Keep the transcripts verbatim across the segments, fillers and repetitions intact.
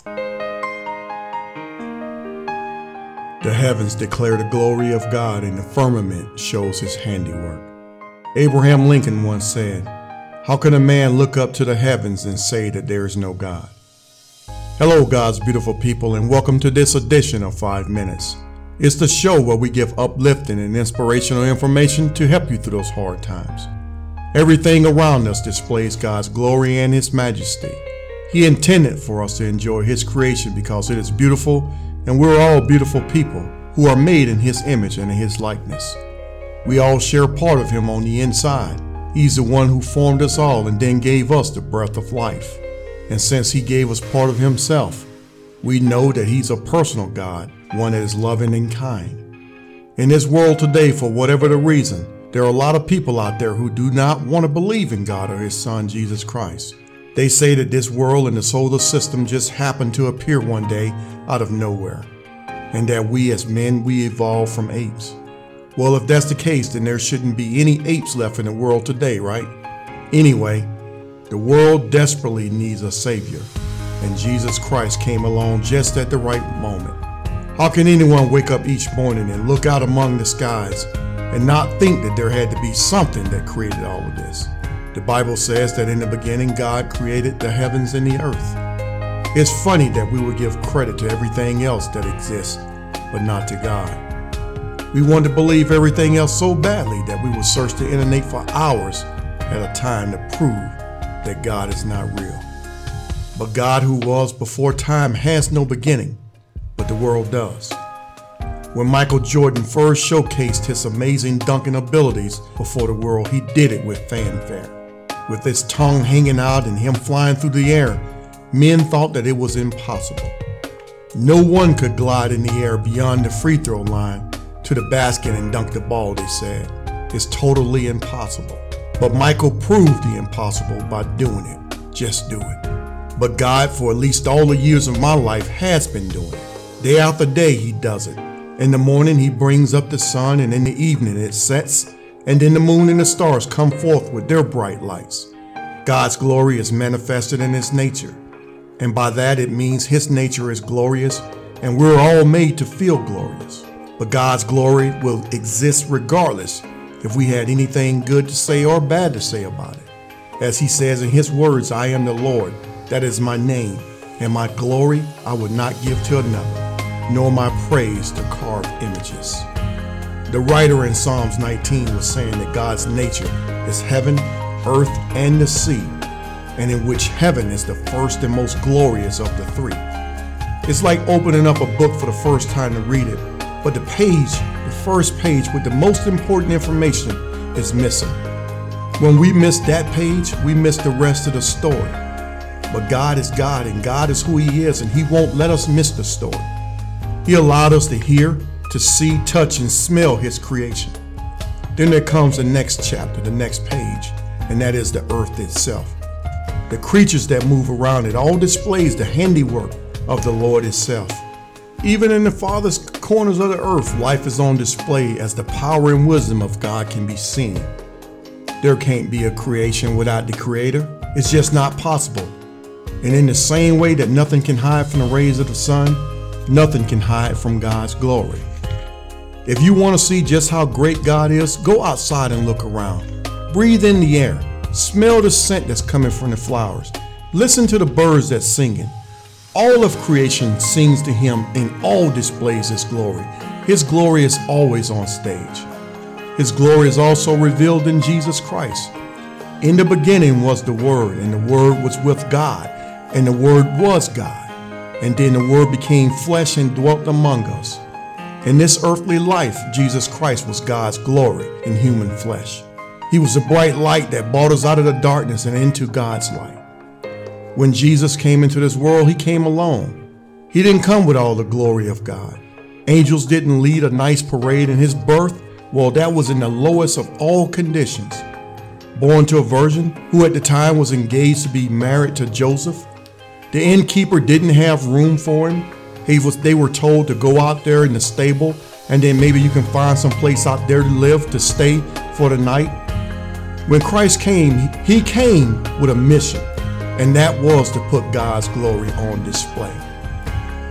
The heavens declare the glory of God, and the firmament shows his handiwork. Abraham Lincoln once said, "How can a man look up to the heavens and say that there is no God?" Hello, God's beautiful people, and welcome to this edition of Five Minutes. It's the show where we give uplifting and inspirational information to help you through those hard times. Everything around us displays God's glory and his majesty. He intended for us to enjoy his creation because it is beautiful, and we're all beautiful people who are made in his image and in his likeness. We all share part of him on the inside. He's the one who formed us all and then gave us the breath of life. And since he gave us part of himself, we know that he's a personal God, one that is loving and kind. In this world today, for whatever the reason, there are a lot of people out there who do not want to believe in God or his son, Jesus Christ. They say that this world and the solar system just happened to appear one day out of nowhere, and that we as men, we evolved from apes. Well, if that's the case, then there shouldn't be any apes left in the world today, right? Anyway, the world desperately needs a savior, and Jesus Christ came along just at the right moment. How can anyone wake up each morning and look out among the skies and not think that there had to be something that created all of this? The Bible says that in the beginning, God created the heavens and the earth. It's funny that we would give credit to everything else that exists, but not to God. We want to believe everything else so badly that we will search the internet for hours at a time to prove that God is not real. But God, who was before time, has no beginning, but the world does. When Michael Jordan first showcased his amazing dunking abilities before the world, he did it with fanfare. With his tongue hanging out and him flying through the air, men thought that it was impossible. No one could glide in the air beyond the free throw line to the basket and dunk the ball, they said. It's totally impossible. But Michael proved the impossible by doing it. Just do it. But God, for at least all the years of my life, has been doing it. Day after day, he does it. In the morning, he brings up the sun, and in the evening it sets, and then the moon and the stars come forth with their bright lights. God's glory is manifested in his nature, and by that it means his nature is glorious, and we're all made to feel glorious. But God's glory will exist regardless if we had anything good to say or bad to say about it. As he says in his words, "I am the Lord, that is my name, and my glory I would not give to another, nor my praise to carved images." The writer in Psalms nineteen was saying that God's nature is heaven, earth, and the sea, and in which heaven is the first and most glorious of the three. It's like opening up a book for the first time to read it, but the page, the first page with the most important information is missing. When we miss that page, we miss the rest of the story. But God is God, and God is who he is, and he won't let us miss the story. He allowed us to hear, to see, touch, and smell his creation. Then there comes the next chapter, the next page, and that is the earth itself. The creatures that move around it all displays the handiwork of the Lord itself. Even in the farthest corners of the earth, life is on display as the power and wisdom of God can be seen. There can't be a creation without the Creator. It's just not possible. And in the same way that nothing can hide from the rays of the sun, nothing can hide from God's glory. If you want to see just how great God is, go outside and look around. Breathe in the air. Smell the scent that's coming from the flowers. Listen to the birds that's singing. All of creation sings to him and all displays his glory. His glory is always on stage. His glory is also revealed in Jesus Christ. In the beginning was the Word, and the Word was with God, and the Word was God. And then the Word became flesh and dwelt among us. In this earthly life, Jesus Christ was God's glory in human flesh. He was the bright light that brought us out of the darkness and into God's light. When Jesus came into this world, he came alone. He didn't come with all the glory of God. Angels didn't lead a nice parade in his birth. Well, that was in the lowest of all conditions. Born to a virgin who at the time was engaged to be married to Joseph. The innkeeper didn't have room for him. He was, they were told to go out there in the stable, and then maybe you can find some place out there to live, to stay for the night. When Christ came, he came with a mission, and that was to put God's glory on display.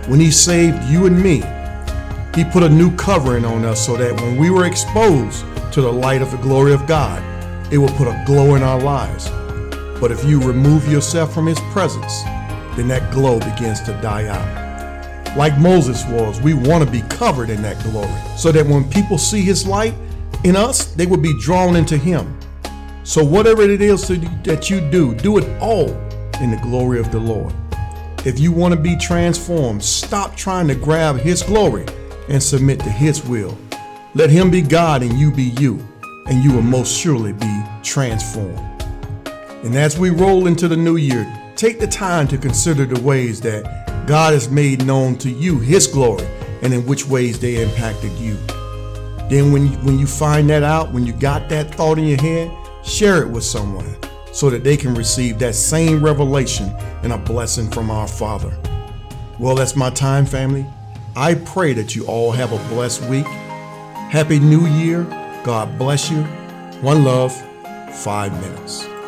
When he saved you and me, he put a new covering on us so that when we were exposed to the light of the glory of God, it will put a glow in our lives. But if you remove yourself from his presence, then that glow begins to die out. Like Moses was, we want to be covered in that glory so that when people see his light in us, they will be drawn into him. So whatever it is that you do, do it all in the glory of the Lord. If you want to be transformed, stop trying to grab his glory and submit to his will. Let him be God and you be you, and you will most surely be transformed. And as we roll into the new year, take the time to consider the ways that God has made known to you his glory and in which ways they impacted you. Then when you, when you find that out, when you got that thought in your head, share it with someone so that they can receive that same revelation and a blessing from our Father. Well, that's my time, family. I pray that you all have a blessed week. Happy New Year. God bless you. One love, five minutes.